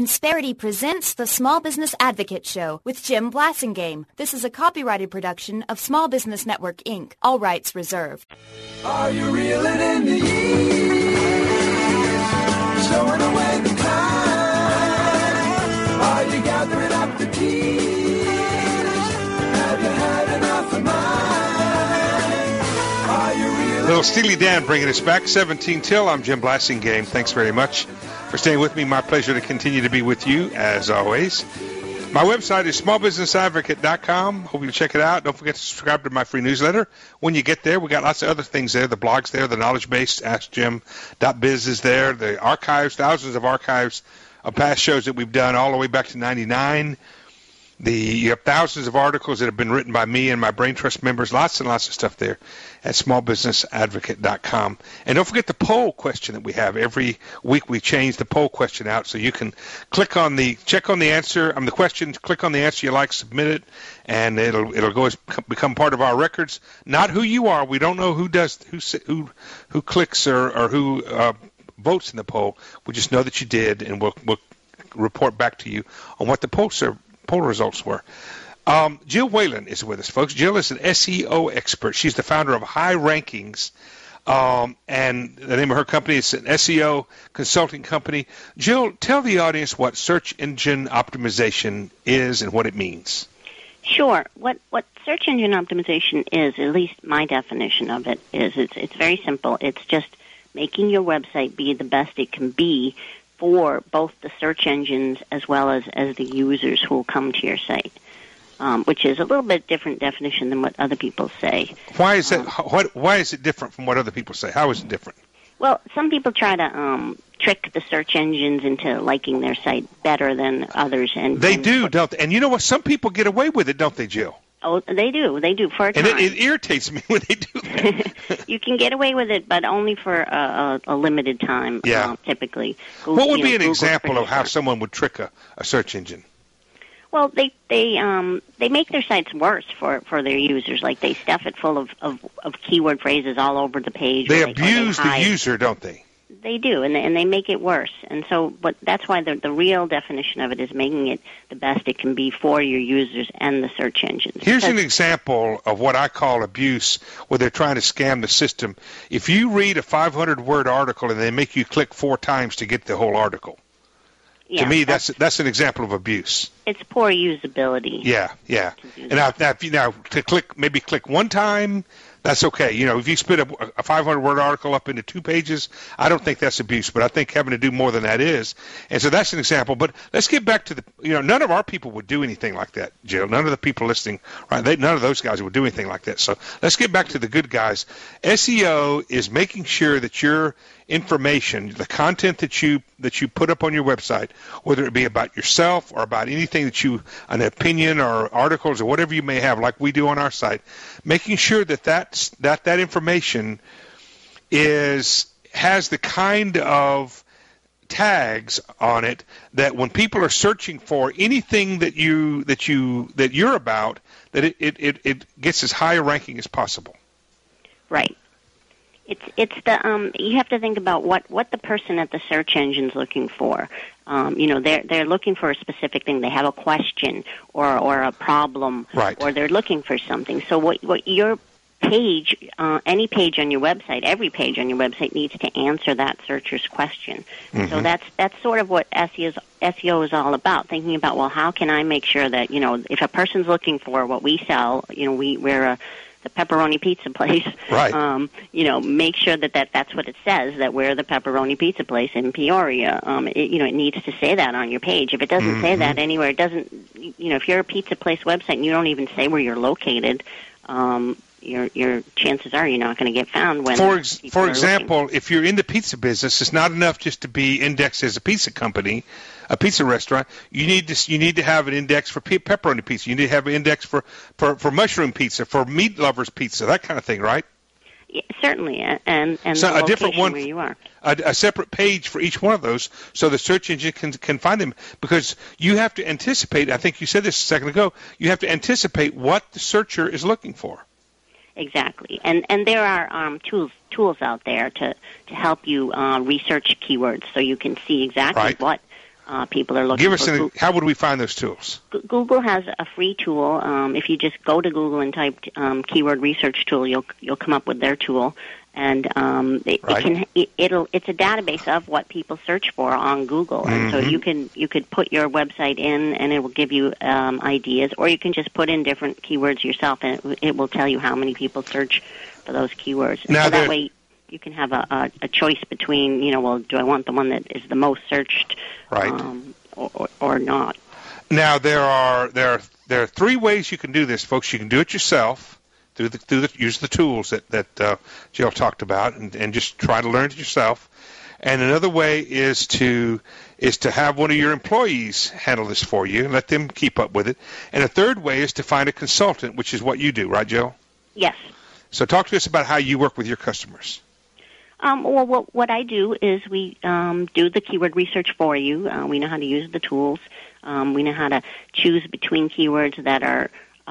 Insperity presents the Small Business Advocate Show with Jim Blasingame. This is a copyrighted production of Small Business Network, Inc. All rights reserved. Are you reeling in the years? Stowing away the time? Are you gathering up the keys? Have you had enough of mine? Are you reeling? Little Steely Dan bringing us back, 17 till. I'm Jim Blasingame. Thanks very much for staying with me. My pleasure to continue to be with you, as always. My website is smallbusinessadvocate.com. Hope you check it out. Don't forget to subscribe to my free newsletter. When you get there, we got lots of other things there. The blog's there, the knowledge base, AskJim.biz is there. The archives, thousands of archives of past shows that we've done all the way back to 99. You have thousands of articles that have been written by me and my Brain Trust members. Lots and lots of stuff there at smallbusinessadvocate.com. And don't forget the poll question that we have. Every week we change the poll question out, so you can check on the answer, the question, click on the answer you like, submit it, and it'll become part of our records. Not who you are. We don't know who clicks or who votes in the poll. We just know that you did, and we'll report back to you on what the poll results were. Jill Whalen is with us, folks. Jill is an SEO expert. She's the founder of High Rankings, and the name of her company is an SEO consulting company. Jill, tell the audience what search engine optimization is and what it means. Sure. What search engine optimization is, at least my definition of it, is it's very simple. It's just making your website be the best it can be for both the search engines as well as the users who will come to your site, which is a little bit different definition than what other people say. Why is that? Why is it different from what other people say? How is it different? Well, some people try to trick the search engines into liking their site better than others, and they do, don't they? And you know what? Some people get away with it, don't they, Jill? Oh, they do. They do for a time. And it irritates me when they do that. You can get away with it, but only for a limited time, typically. What would be an example of how someone would trick a search engine? Well, they make their sites worse for their users. Like they stuff it full of keyword phrases all over the page. They abuse the user, don't they? They do, and they make it worse. And so, but that's why the real definition of it is making it the best it can be for your users and the search engines. Here's an example of what I call abuse, where they're trying to scam the system. If you read a 500-word article and they make you click 4 times to get the whole article, to me, that's an example of abuse. It's poor usability. Yeah. And now to click 1 time, that's okay. You know, if you split a 500-word article up into 2 pages, I don't think that's abuse, but I think having to do more than that is. And so that's an example. But let's get back to none of our people would do anything like that, Jill. None of the people listening, right? None of those guys would do anything like that. So let's get back to the good guys. SEO is making sure that your information, the content that you put up on your website, whether it be about yourself or about anything an opinion or articles or whatever you may have, like we do on our site, making sure that information has the kind of tags on it that when people are searching for anything that you're about, that it gets as high a ranking as possible. Right. It's the you have to think about what the person at the search engine's looking for. They're looking for a specific thing. They have a question or a problem, right, or they're looking for something. So what your page, any page on your website, every page on your website needs to answer that searcher's question. Mm-hmm. So that's sort of what SEO is all about. Thinking about, well, how can I make sure that if a person's looking for what we sell, we're the pepperoni pizza place, right? Make sure that's what it says, that we're the pepperoni pizza place in Peoria. It needs to say that on your page. If it doesn't say that anywhere, it doesn't. If you're a pizza place website and you don't even say where you're located, your chances are you're not going to get found when. For example, if you're in the pizza business, it's not enough just to be indexed as a pizza company, a pizza restaurant. You need to have an index for pepperoni pizza. You need to have an index for mushroom pizza, for meat lovers pizza, that kind of thing, right? Yeah, certainly, and so the a different one where you are. A separate page for each one of those, so the search engine can find them, because you have to anticipate. I think you said this a second ago. You have to anticipate what the searcher is looking for. Exactly, and there are tools out there to help you research keywords, so you can see exactly people are looking Give us for. how would we find those tools? Google has a free tool. If you just go to Google and type keyword research tool, you'll come up with their tool, and it's a database of what people search for on Google, and so you could put your website in, and it will give you ideas, or you can just put in different keywords yourself, and it will tell you how many people search for those keywords. Now so that way you can have a choice between, do I want the one that is the most searched, or not? Now there are 3 ways you can do this, folks. You can do it yourself use the tools that Jill talked about, and just try to learn it yourself. And another way is to have one of your employees handle this for you and let them keep up with it. And a third way is to find a consultant, which is what you do, right, Jill? Yes. So talk to us about how you work with your customers. Well, what I do is we do the keyword research for you. We know how to use the tools. We know how to choose between keywords that are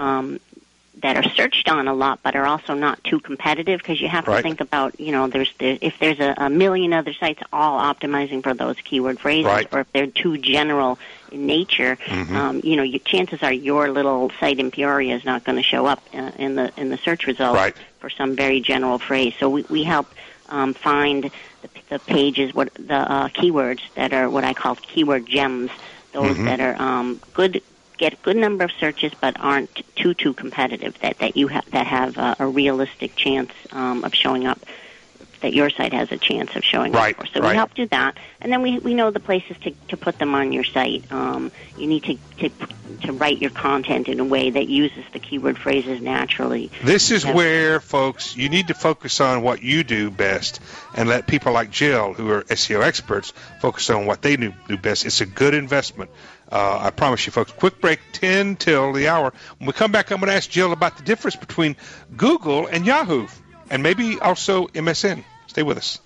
searched on a lot, but are also not too competitive, because you have to think about, if there's a million other sites all optimizing for those keyword phrases, or if they're too general in nature, your chances are your little site in Peoria is not going to show up in the search results for some very general phrase. So we help find the pages, the keywords that are what I call keyword gems, those that are get a good number of searches but aren't too competitive, that have a realistic chance of showing up, that your site has a chance of showing up for. So we help do that, and then we know the places to put them on your site. You need to write your content in a way that uses the keyword phrases naturally. This is where, folks, you need to focus on what you do best and let people like Jill, who are SEO experts, focus on what they do best. It's a good investment. I promise you, folks. Quick break, 10 till the hour. When we come back, I'm going to ask Jill about the difference between Google and Yahoo, and maybe also MSN. Stay with us.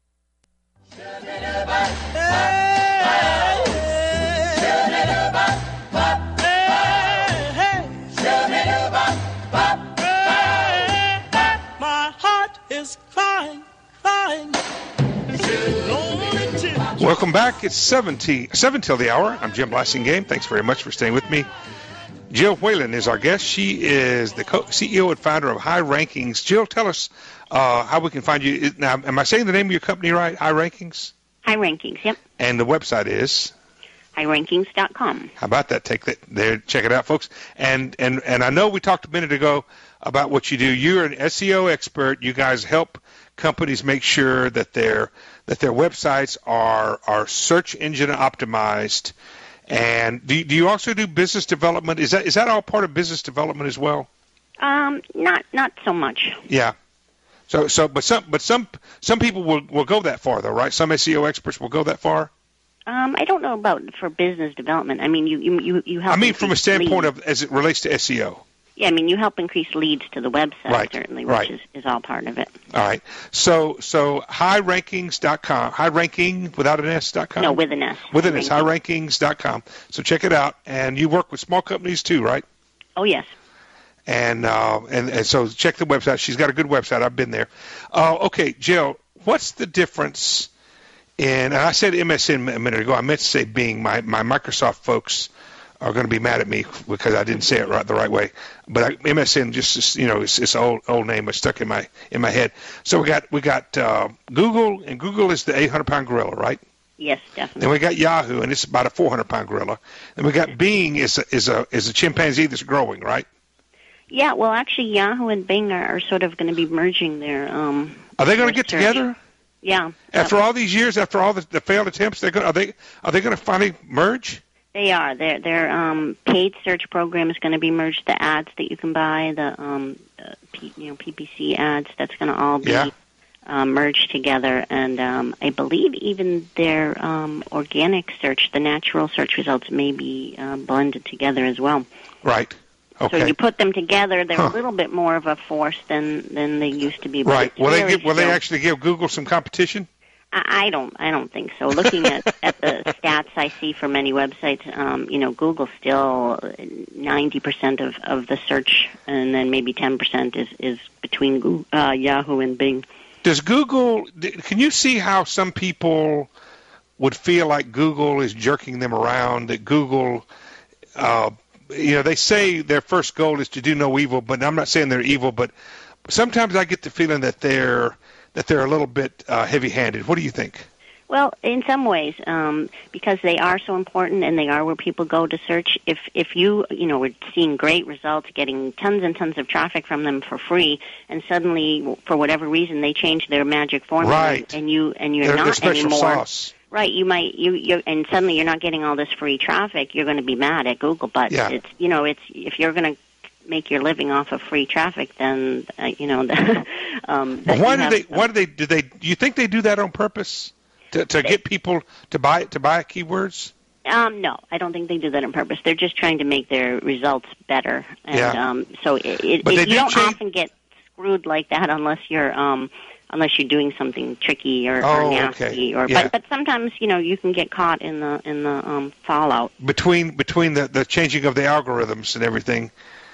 My heart is crying. Welcome back. It's 7 till the hour. I'm Jim Blasingame. Thanks very much for staying with me. Jill Whalen is our guest. She is the CEO and founder of High Rankings. Jill, tell us how we can find you. Now, am I saying the name of your company right? High Rankings? High Rankings, yep. And the website is? HighRankings.com. How about that? Take that there. Check it out, folks. And I know we talked a minute ago about what you do. You're an SEO expert. You guys help companies make sure that their websites are search engine optimized. And do you also do business development? Is that all part of business development as well? Not so much. Yeah. But some people will go that far though, right? Some SEO experts will go that far. I don't know about for business development. I mean, you help. I mean, from a standpoint of as it relates to SEO. Yeah, I mean, you help increase leads to the website, certainly, which is all part of it. All right. So highrankings.com, high ranking without an S.com? No, with an S. With an S, highrankings.com. So check it out. And you work with small companies too, right? Oh, yes. And so check the website. She's got a good website. I've been there. Okay, Jill, what's the difference in, and I said MSN a minute ago. I meant to say Bing. My Microsoft folks are going to be mad at me because I didn't say it the right way. But MSN just it's an old name that's stuck in my head. So we got Google, and Google is the 800-pound gorilla, right? Yes, definitely. Then we got Yahoo, and it's about a 400-pound gorilla. Then we got Bing is a chimpanzee that's growing, right? Yeah. Well, actually, Yahoo and Bing are sort of going to be merging their. Are they going to get together? Yeah. After all these years, after all the failed attempts, are they going to finally merge? They are. Their paid search program is going to be merged. The ads that you can buy, the PPC ads, that's going to all be merged together. And I believe even their organic search, the natural search results, may be blended together as well. Right. Okay. So you put them together, they're a little bit more of a force than they used to be. Right. Will they actually give Google some competition? I don't think so. Looking at the stats I see for many websites, Google's still 90% of the search, and then maybe 10% is between Yahoo and Bing. Does Google? Can you see how some people would feel like Google is jerking them around, that Google, they say their first goal is to do no evil, but I'm not saying they're evil, but sometimes I get the feeling that they're a little bit heavy-handed. What do you think? Well, in some ways, because they are so important and they are where people go to search, if you were seeing great results, getting tons and tons of traffic from them for free, and suddenly, for whatever reason, they change their magic formula, right, and you're they're not special anymore. Sauce. Right, and suddenly you're not getting all this free traffic, you're going to be mad at Google, but it's if you're going to make your living off of free traffic, then do you think they do that on purpose? To get people to buy keywords? No, I don't think they do that on purpose. They're just trying to make their results better, and so you don't often get screwed like that unless you're doing something tricky or nasty. Okay. But sometimes you can get caught in the fallout between the changing of the algorithms and everything.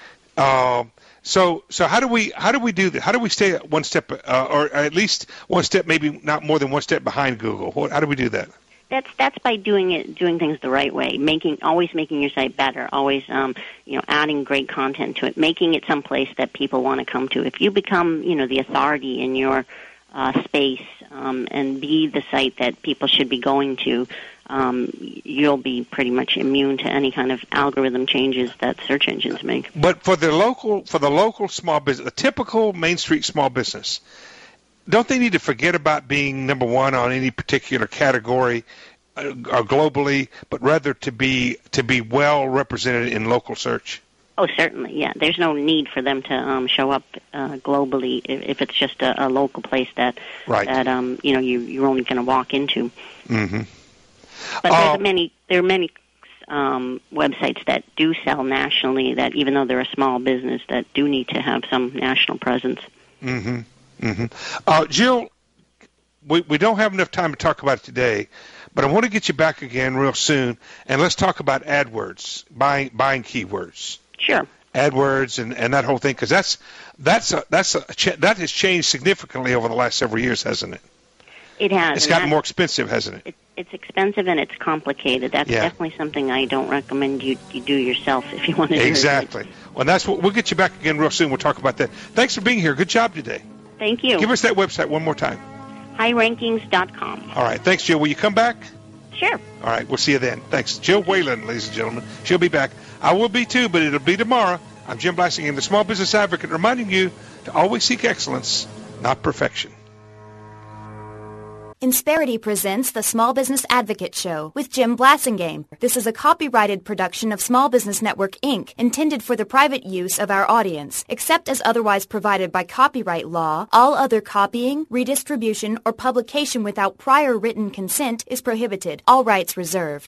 So how do we do that? How do we stay one step, or at least one step, maybe not more than one step behind Google? How do we do that? That's by doing things the right way, always making your site better, always adding great content to it, making it someplace that people want to come to. If you become the authority in your space and be the site that people should be going to, you'll be pretty much immune to any kind of algorithm changes that search engines make. But for the local small business, a typical Main Street small business, don't they need to forget about being number one on any particular category globally, but rather to be well represented in local search? Oh, certainly, yeah. There's no need for them to show up globally if it's just a local place that you're only going to walk into. Mm-hmm. But there are many websites that do sell nationally, that even though they're a small business, that do need to have some national presence. Mm-hmm. Mm-hmm. Jill, we don't have enough time to talk about it today, but I want to get you back again real soon, and let's talk about AdWords, buying keywords. Sure. AdWords and that whole thing, because that has changed significantly over the last several years, hasn't it? It has. It's gotten more expensive, hasn't it? It's expensive and it's complicated. That's definitely something I don't recommend you do yourself if you want to do it. Exactly. Well, we'll get you back again real soon. We'll talk about that. Thanks for being here. Good job today. Thank you. Give us that website one more time. highrankings.com. All right. Thanks, Jill. Will you come back? Sure. All right. We'll see you then. Thanks. Jill Whalen, ladies and gentlemen. She'll be back. I will be too, but it'll be tomorrow. I'm Jim Blasingame, the Small Business Advocate, reminding you to always seek excellence, not perfection. Insperity presents the Small Business Advocate Show with Jim Blasingame. This is a copyrighted production of Small Business Network, Inc., intended for the private use of our audience. Except as otherwise provided by copyright law, all other copying, redistribution, or publication without prior written consent is prohibited. All rights reserved.